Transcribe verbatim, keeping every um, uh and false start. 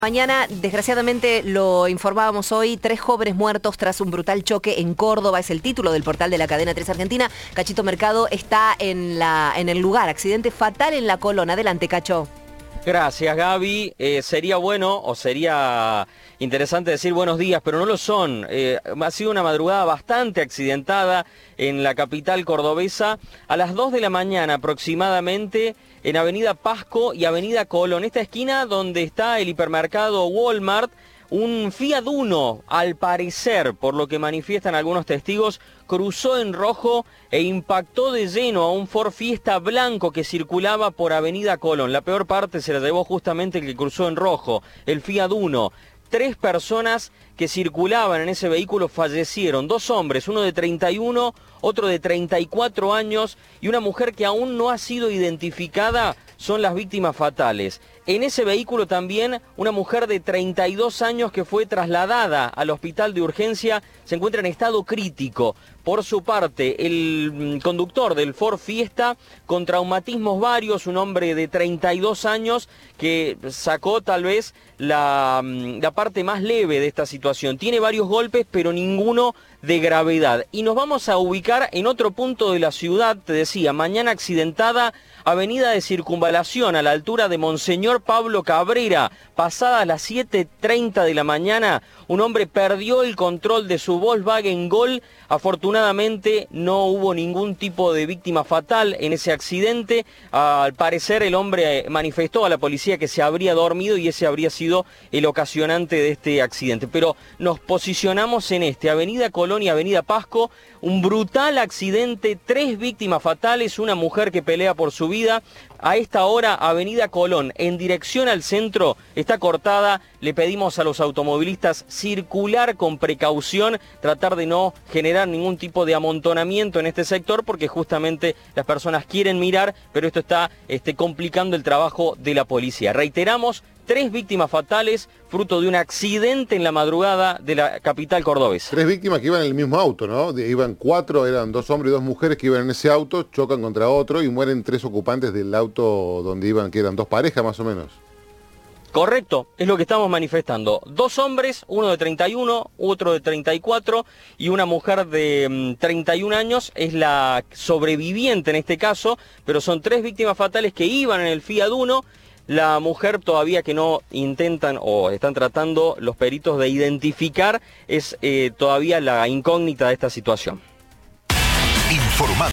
Mañana, desgraciadamente, lo informábamos hoy, tres jóvenes muertos tras un brutal choque en Córdoba, es el título del portal de la cadena tres Argentina. Cachito Mercado está en, la, en el lugar, accidente fatal en La Colón. Adelante, Cacho. Gracias, Gaby. Eh, sería bueno, o sería interesante decir buenos días, pero no lo son. Eh, ha sido una madrugada bastante accidentada en la capital cordobesa. A las dos de la mañana aproximadamente, en Avenida Pasco y Avenida Colón, esta esquina donde está el hipermercado Walmart, un Fiat Uno, al parecer, por lo que manifiestan algunos testigos, cruzó en rojo e impactó de lleno a un Ford Fiesta blanco que circulaba por Avenida Colón. La peor parte se la llevó justamente el que cruzó en rojo, el Fiat Uno. Tres personas que circulaban en ese vehículo fallecieron, dos hombres, uno de treinta y uno, otro de treinta y cuatro años y una mujer que aún no ha sido identificada, son las víctimas fatales. En ese vehículo también una mujer de treinta y dos años que fue trasladada al hospital de urgencia, se encuentra en estado crítico. Por su parte, el conductor del Ford Fiesta, con traumatismos varios, un hombre de treinta y dos años que sacó tal vez la, la parte más leve de esta situación. Tiene varios golpes, pero ninguno de gravedad. Y nos vamos a ubicar en otro punto de la ciudad, te decía, mañana accidentada, avenida de Circunvalación, a la altura de Monseñor Pablo Cabrera, pasadas las siete treinta de la mañana, un hombre perdió el control de su Volkswagen Gol. Afortunadamente no hubo ningún tipo de víctima fatal en ese accidente. Al parecer el hombre manifestó a la policía que se habría dormido y ese habría sido el ocasionante de este accidente. Pero nos posicionamos en este, Avenida Colón y Avenida Pasco, un brutal accidente, tres víctimas fatales, una mujer que pelea por su vida. A esta hora, Avenida Colón, en dirección al centro, está cortada. Le pedimos a los automovilistas circular con precaución, tratar de no generar ningún tipo de amontonamiento en este sector, porque justamente las personas quieren mirar, pero esto está este, complicando el trabajo de la policía. Reiteramos, tres víctimas fatales, fruto de un accidente en la madrugada de la capital cordobesa. Tres víctimas que iban en el mismo auto, ¿no? De, iban cuatro, eran dos hombres y dos mujeres que iban en ese auto, chocan contra otro y mueren tres ocupantes del auto donde iban, que eran dos parejas más o menos. Correcto, es lo que estamos manifestando. Dos hombres, uno de treinta y uno, otro de treinta y cuatro y una mujer de um, treinta y un años, es la sobreviviente en este caso, pero son tres víctimas fatales que iban en el Fiat Uno. La mujer todavía que no intentan o están tratando los peritos de identificar es eh, todavía la incógnita de esta situación. Informar.